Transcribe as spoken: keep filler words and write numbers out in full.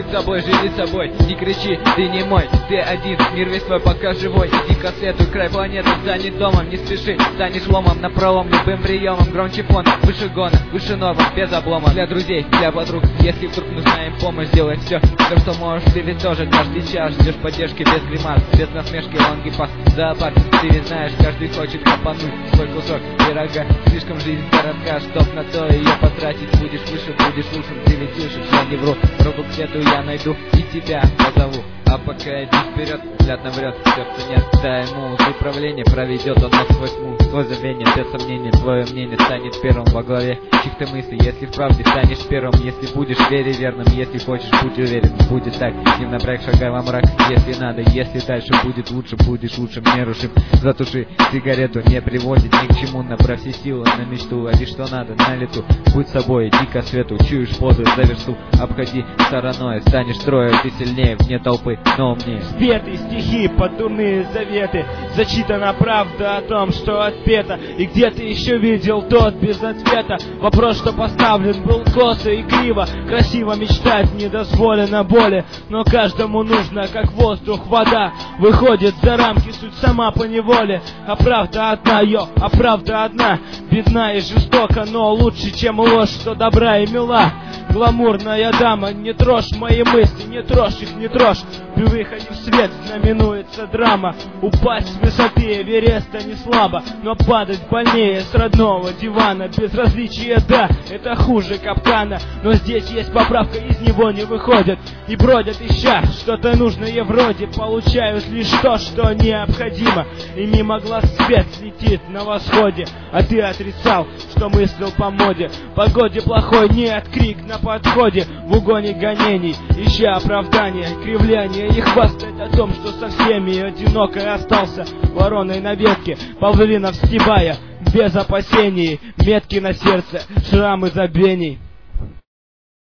Будь собой, живи собой, не кричи, ты не мой, ты один, мир весь твой пока живой. Иди ко свету, край планеты станет домом, не спеши, станешь ломом на пролом, любым приемом. Громче фон, выше гона, выше норма, без облома. Для друзей, для подруг, если вдруг нужна им помощь, сделай все, все, что можешь. Ты ведь тоже каждый час ждешь поддержки без гримас, без насмешки, лонги пас, зоопарк. Ты ведь знаешь, каждый хочет копануть свой кусок пирога. Слишком жизнь коротка, чтоб на то ее потратить. Будешь выше, будешь лучшим, ты ведь слышишь, я не вру. Руку к свету я найду и тебя позову. А пока иди вперед, взгляд наврет, все, кто нет, дай ему управление, проведет он нас сквозь тьму. Твой забвение, без сомнения, твое мнение станет первым во главе чьих-то мыслей. Если в правде станешь первым, если будешь вере верным, если хочешь, будь уверен, будет так. Не в напряг, шагай во мрак, если надо, если дальше будет лучше, будешь лучшим, нерушим. Затуши сигарету, не приводит ни к чему, направь все силы на мечту, лови что надо на лету. Будь собой, иди ко свету, чуешь подлость за версту, обходи стороной, станешь трое, ты сильнее вне толпы, но умнее. Спеты стихи под дурные заветы, зачитана правда о том, что отпето. И где ты еще видел тот без ответа? Вопрос, что поставлен, был косо и криво. Красиво мечтать не дозволено боли, но каждому нужно, как воздух, вода. Выходит за рамки суть сама по неволе. А правда одна, йо, а правда одна. Бедна и жестока, но лучше, чем ложь, что добра и мила. Гламурная дама, не трожь мои мысли, не трожь их, не трожь. При выходе в свет знаменуется драма. Упасть с высоты Эвереста не слабо, но падать больнее с родного дивана. Безразличие, да, это хуже капкана, но здесь есть поправка, из него не выходят. И бродят ища что-то нужное вроде, получают лишь то, что необходимо. И мимо глаз свет летит на восходе, а ты отрицал, что мыслил по моде. Погоде плохой нет, крик на подходе, в угоне гонений, ища оправдания, кривляния и хвастать о том, что со всеми одиноко остался вороной на ветке, павлинов стебая, без опасений, метки на сердце, шрамы забвений.